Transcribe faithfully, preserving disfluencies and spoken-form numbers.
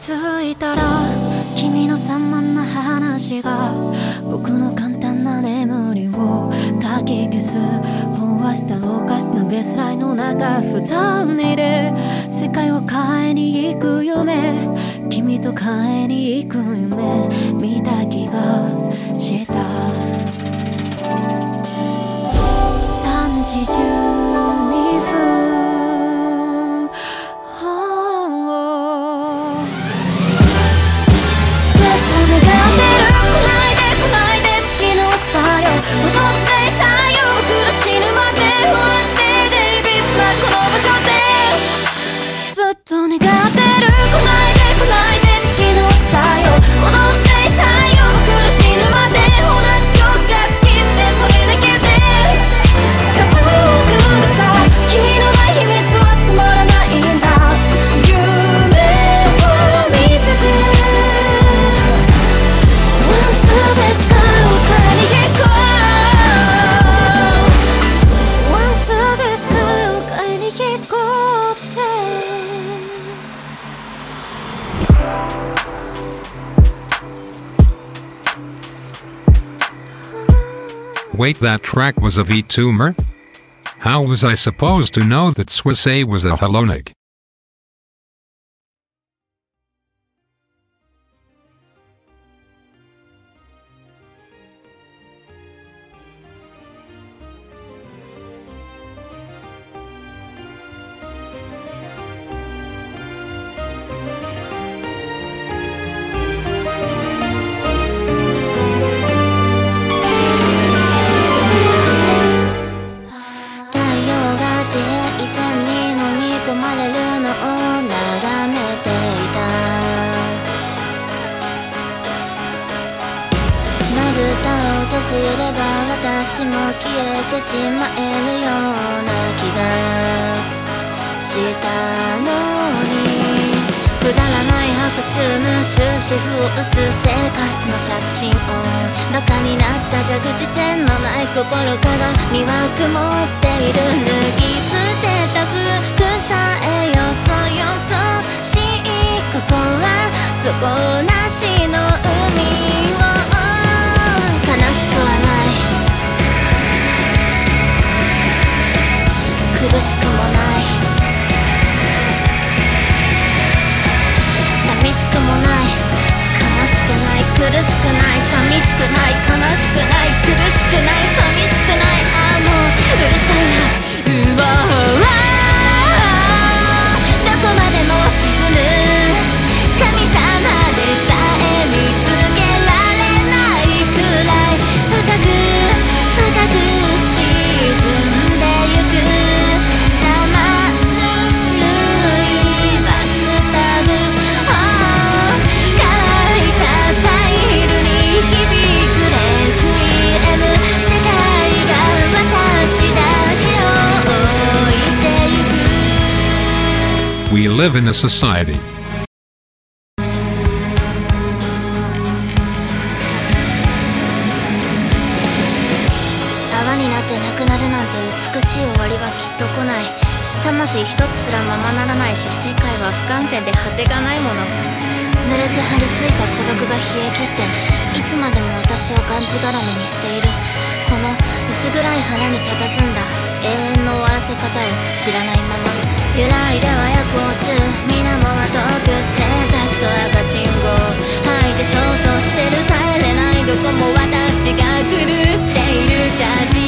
づいたら君の散漫な話が僕の簡単な眠りをかき消す。飽和した犯したベースラインの中二人で世界を変えに行く夢、君と変えに行く夢見た気がした。さんじじゅうにふん、ずっと願ってる。来ないで来ないで月の朝よ、踊っていたよ僕ら死ぬまで。不安定でいびつなこの場所でずっと願ってる。来ないで来ないで月の朝よ、踊っていたよ僕ら死ぬまで。同じ曲が好きってそれだけで過酷がさ、君のない秘密はつまらないんだ。夢を見せてワンツーですからお帰りへ行こう。ワンツーですからお帰りへ行こうって。 Wait, that track was a V-tuner? How was I supposed to know that Swiss A was a Hellonic? 私も消えてしまえるような気がしたのに、くだらない白昼の終止符を打つ生活の着信音、バカになった蛇口線のない心から魅惑持っている。脱ぎ捨てた服さえよそよそしい、ここは底なしの海を悲しくはない、苦しくもない、寂しくもない、悲しくない、苦しくない、寂しくない、悲しくない、苦しくない、寂しくない、ああもううるさいな。うわあどこまでも沈む神様でさえ見つけられないくらい深く深く沈んでゆく。 We live in a society. 泡になってなくなるなんて美しい終わりはきっと来ない。魂一つすらままならないし、世界は不完全で果てがないもの。濡れて張り付いた孤独が冷え切っていつまでも私をがんじがらめにしている。この薄暗い花に佇んだ永遠の終わらせ方を知らないまま揺らいでは夜光中、水面は遠く静寂と赤信号吐いてショートしてる、帰れないどこも私が狂っている。火事